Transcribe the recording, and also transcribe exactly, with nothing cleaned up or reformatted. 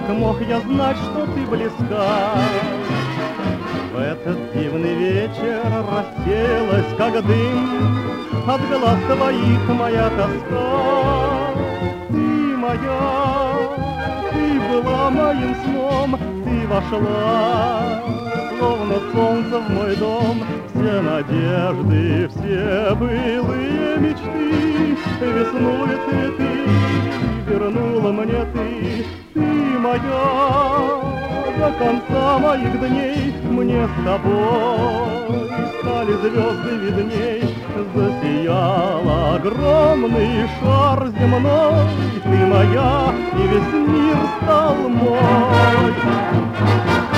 Как мог я знать, что ты близка? В этот дивный вечер рассеялась, как дым, от глаз твоих моя тоска. Ты моя, ты была моим сном, ты вошла, словно солнце в мой дом. Все надежды, все былые мечты, весну и цветы вернула мне ты. Ты моя, до конца моих дней мне с тобой стали звезды видней. Засиял огромный шар земной, ты моя, и весь мир стал мой.